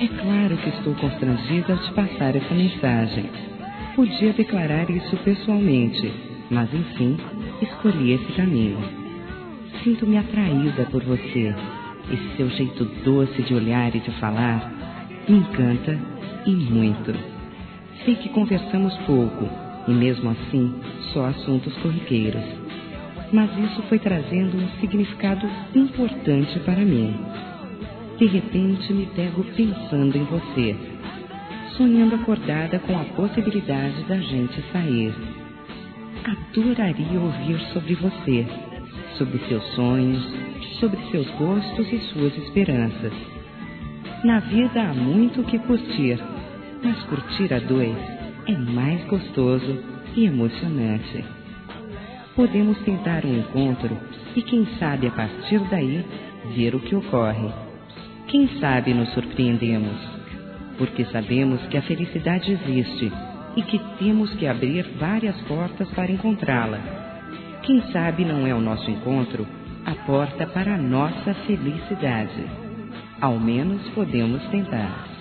É claro que estou constrangida de passar essa mensagem. Podia declarar isso pessoalmente, mas enfim, escolhi esse caminho. Sinto-me atraída por você. Esse seu jeito doce de olhar e de falar me encanta e muito. Sei que conversamos pouco, e mesmo assim, só assuntos corriqueiros. Mas isso foi trazendo um significado importante para mim. De repente me pego pensando em você, sonhando acordada com a possibilidade da gente sair. Adoraria ouvir sobre você, sobre seus sonhos, sobre seus gostos e suas esperanças. Na vida há muito o que curtir, mas curtir a dois é mais gostoso e emocionante. Podemos tentar um encontro e quem sabe a partir daí ver o que ocorre. Quem sabe nos surpreendemos, porque sabemos que a felicidade existe e que temos que abrir várias portas para encontrá-la. Quem sabe não é o nosso encontro a porta para a nossa felicidade. Ao menos podemos tentar.